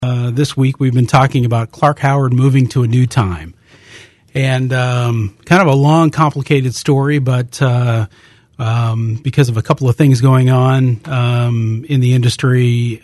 This week we've been talking about Clark Howard moving to a new time. And kind of a long, complicated story, but because of a couple of things going on in the industry,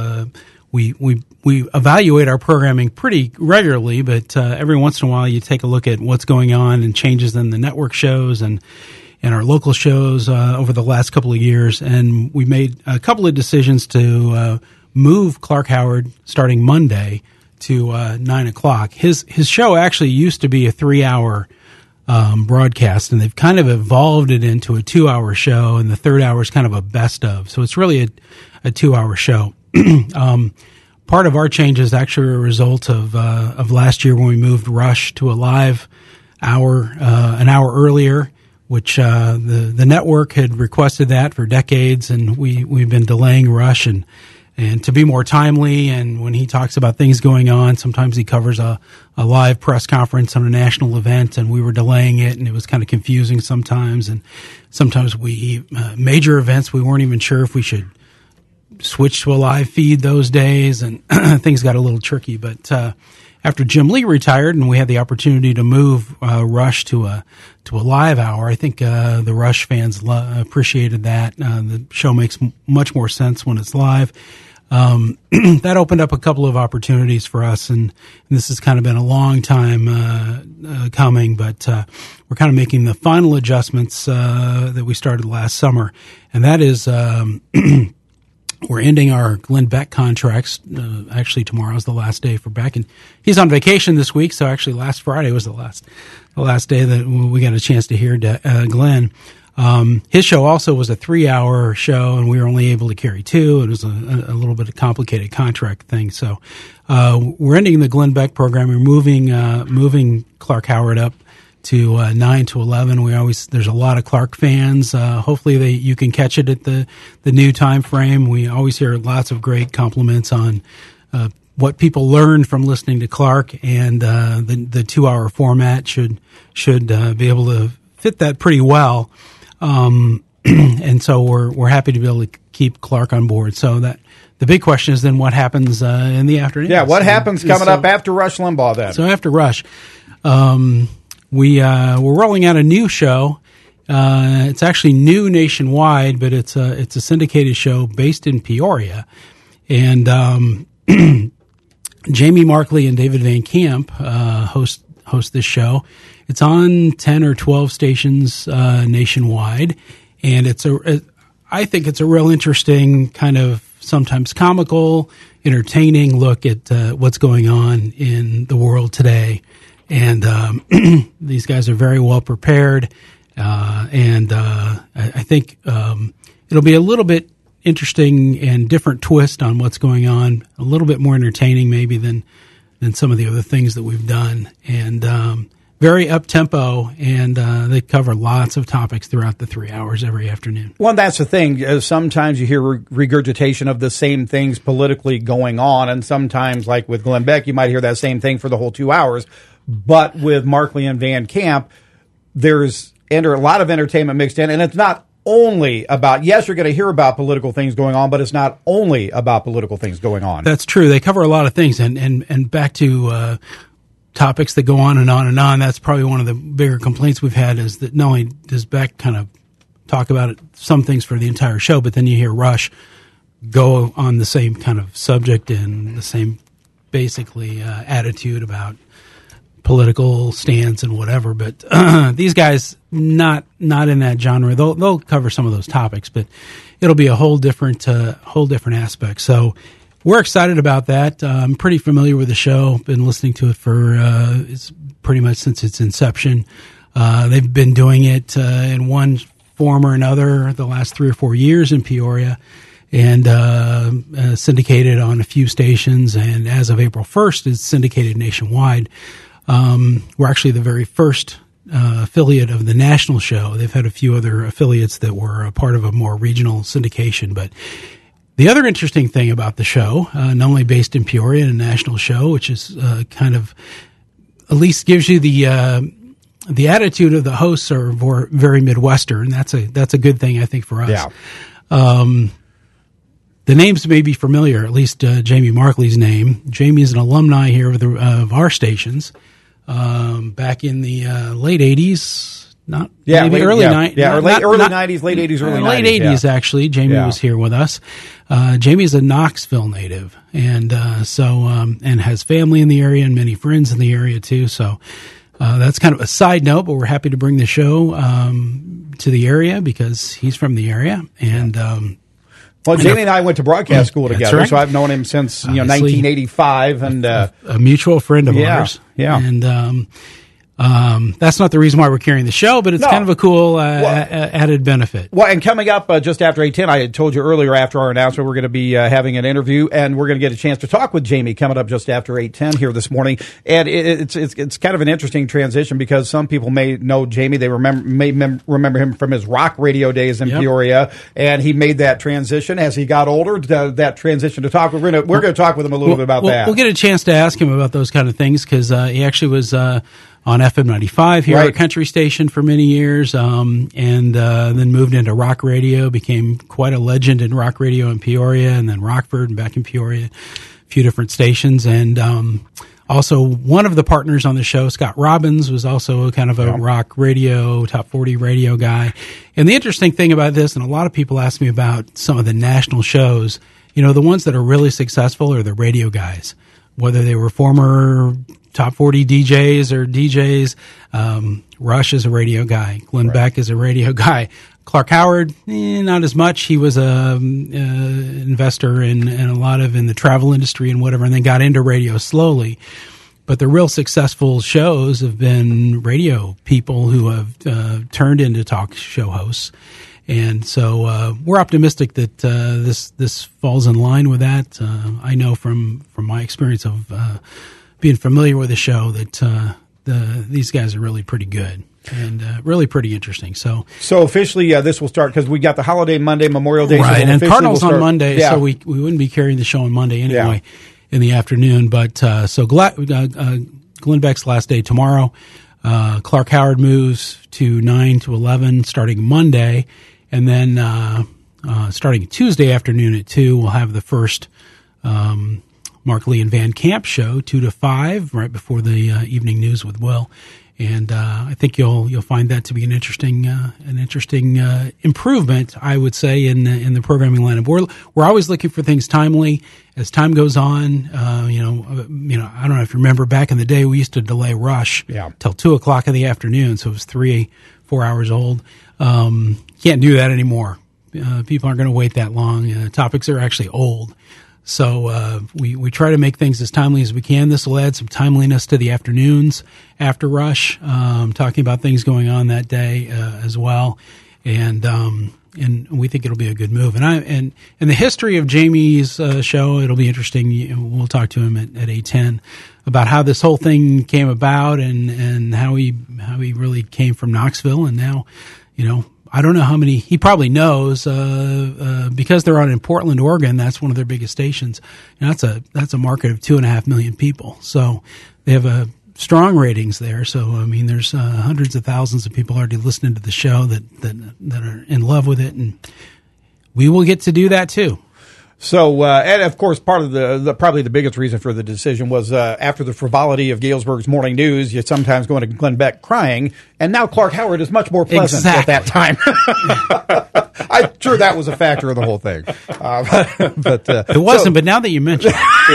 we evaluate our programming pretty regularly, but every once in a while you take a look at what's going on and changes in the network shows and our local shows over the last couple of years. And we made a couple of decisions to move Clark Howard starting Monday to 9 o'clock. His show actually used to be a 3-hour broadcast, and they've kind of evolved it into a 2-hour show, and the third hour is kind of a best of. So it's really a 2-hour show. Part of our change is actually a result of last year when we moved Rush to a live hour, an hour earlier, which the network had requested that for decades, and we've been delaying Rush and to be more timely. And when he talks about things going on, sometimes he covers a live press conference on a national event, and we were delaying it, and it was kind of confusing sometimes. And sometimes major events, we weren't even sure if we should switch to a live feed those days, and things got a little tricky. But after Jim Lee retired and we had the opportunity to move Rush to a live hour, I think the Rush fans appreciated that. The show makes much more sense when it's live. That opened up a couple of opportunities for us, and this has kind of been a long time coming, but we're kind of making the final adjustments that we started last summer, and that is we're ending our Glenn Beck contracts. Actually, tomorrow is the last day for Beck, and he's on vacation this week, so actually last Friday was the last day that we got a chance to hear Glenn. His show also was a 3-hour show, and we were only able to carry 2. It was a little bit of a complicated contract thing. So we're ending the Glenn Beck program. We're moving Clark Howard up to 9 to 11. There's a lot of Clark fans. Hopefully you can catch it at the new time frame. We always hear lots of great compliments on what people learned from listening to Clark, and the 2-hour format should be able to fit that pretty well. And so we're happy to be able to keep Clark on board. So that the big question is then what happens in the afternoon? Yeah, what happens coming up after Rush Limbaugh then? So after Rush, we're rolling out a new show. It's actually new nationwide, but it's a syndicated show based in Peoria, and Jamie Markley and David Van Camp host this show. It's on 10 or 12 stations nationwide, and I think it's a real interesting kind of sometimes comical, entertaining look at what's going on in the world today. And these guys are very well prepared, and I think it'll be a little bit interesting and different twist on what's going on, a little bit more entertaining maybe than some of the other things that we've done, and very up-tempo, and they cover lots of topics throughout the 3 hours every afternoon. Well, that's the thing. Sometimes you hear regurgitation of the same things politically going on, and sometimes, like with Glenn Beck, you might hear that same thing for the whole 2 hours. But with Markley and Van Camp, there's a lot of entertainment mixed in, and it's not only about, yes, you're going to hear about political things going on, but it's not only about political things going on. That's true. They cover a lot of things, and back to topics that go on and on and on. That's probably one of the bigger complaints we've had, is that not only does Beck kind of talk about some things for the entire show, but then you hear Rush go on the same kind of subject and the same basically attitude about political stance and whatever. But these guys, not in that genre. They'll cover some of those topics, but it'll be a whole different aspect. So we're excited about that. I'm pretty familiar with the show. Been listening to it for it's pretty much since its inception. They've been doing it in one form or another the last 3 or 4 years in Peoria, and syndicated on a few stations. And as of April 1st, it's syndicated nationwide. We're actually the very first affiliate of the national show. They've had a few other affiliates that were a part of a more regional syndication, but the other interesting thing about the show, not only based in Peoria and a national show, which is kind of at least gives you the attitude of the hosts are very Midwestern. That's a good thing, I think, for us. Yeah. the names may be familiar, at least Jamie Markley's name. Jamie is an alumni here of our stations back in the late 80s. Early 90s, late 80s, early 90s. Late 80s, actually. Jamie was here with us. Jamie is a Knoxville native, and and has family in the area and many friends in the area too. So that's kind of a side note, but we're happy to bring the show to the area because he's from the area. And well, Jamie and I went to broadcast school together, right. So I've known him since 1985, and a mutual friend of ours. Yeah, and that's not the reason why we're carrying the show, but it's kind of a cool added benefit. Well, and coming up just after 8:10, I had told you earlier after our announcement we're going to be having an interview, and we're going to get a chance to talk with Jamie coming up just after 8:10 here this morning. And it's kind of an interesting transition because some people may know Jamie, they remember him from his rock radio days in Peoria, and he made that transition as he got older. That transition to talk, we're going to talk with him a little bit about that. We'll get a chance to ask him about those kind of things because he actually was on FM 95 here at a country station for many years, and then moved into rock radio, became quite a legend in rock radio in Peoria, and then Rockford and back in Peoria, a few different stations. And also one of the partners on the show, Scott Robbins, was also kind of a rock radio, top 40 radio guy. And the interesting thing about this, and a lot of people ask me about some of the national shows, the ones that are really successful are the radio guys, whether they were former top 40 DJs or DJs. Rush is a radio guy. Glenn Beck is a radio guy. Clark Howard, not as much. He was a investor in a lot of in the travel industry and whatever, and then got into radio slowly. But the real successful shows have been radio people who have turned into talk show hosts. And so we're optimistic that this falls in line with that. I know from my experience of being familiar with the show that these guys are really pretty good and really pretty interesting. So officially, this will start because we got the holiday Monday, Memorial Day, right? And Cardinals on Monday, so we wouldn't be carrying the show on Monday anyway in the afternoon. But so Glenn Beck's last day tomorrow. Clark Howard moves to 9 to 11 starting Monday, and then starting Tuesday afternoon at 2, we'll have the first Markley and Van Camp show, 2 to 5, right before the evening news with Will. And I think you'll find that to be an interesting improvement, I would say, in the programming lineup. We're always looking for things timely as time goes on. I don't know if you remember back in the day, we used to delay Rush till 2:00 in the afternoon, so it was 3-4 hours old. Can't do that anymore. People aren't going to wait that long. Topics are actually old. So we try to make things as timely as we can. This will add some timeliness to the afternoons after Rush, talking about things going on that day as well, and we think it'll be a good move. And the history of Jamie's show, it'll be interesting. We'll talk to him at 8:10 about how this whole thing came about and how he really came from Knoxville, and now I don't know how many he probably knows because they're on in Portland, Oregon. That's one of their biggest stations. And that's a market of 2.5 million people. So they have strong ratings there. So I mean, there's hundreds of thousands of people already listening to the show that are in love with it, and we will get to do that too. So, and of course, part of the probably the biggest reason for the decision was after the frivolity of Galesburg's morning news, you sometimes go into Glenn Beck crying, and now Clark Howard is much more pleasant at that time. I'm sure that was a factor of the whole thing. But it wasn't, but now that you mention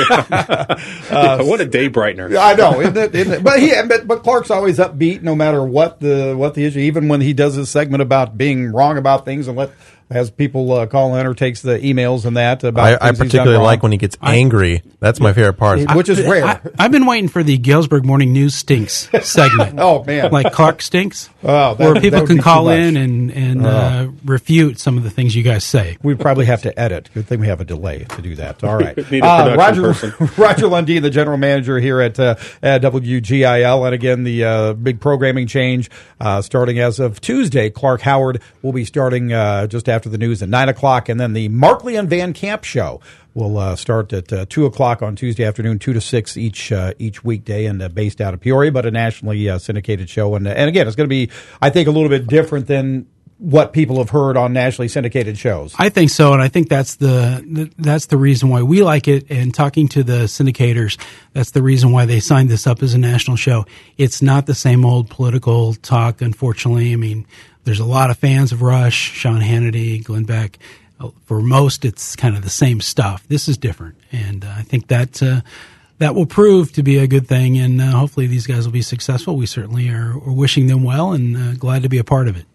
it. What a day brightener. I know, isn't it? But Clark's always upbeat no matter what the issue, even when he does his segment about being wrong about things and has people call in or takes the emails and that about I particularly like when he gets angry. That's my favorite part. Which is rare. I've been waiting for the Galesburg Morning News Stinks segment. Oh, man. Like Clark Stinks. Oh, where people can call in and refute some of the things you guys say. We probably have to edit. Good thing we have a delay to do that. All right. Roger Lundeen, the general manager here at WGIL. And again, the big programming change starting as of Tuesday. Clark Howard will be starting just after the news at 9:00, and then the Markley and Van Camp show will start at 2:00 on Tuesday afternoon, 2 to 6 each weekday, and based out of Peoria, but a nationally syndicated show. And again, it's going to be, I think, a little bit different than what people have heard on nationally syndicated shows. I think so, and I think that's the reason why we like it. And talking to the syndicators, that's the reason why they signed this up as a national show. It's not the same old political talk, unfortunately. I mean, there's a lot of fans of Rush, Sean Hannity, Glenn Beck. For most, it's kind of the same stuff. This is different, and I think that will prove to be a good thing, and hopefully these guys will be successful. We certainly are wishing them well and glad to be a part of it.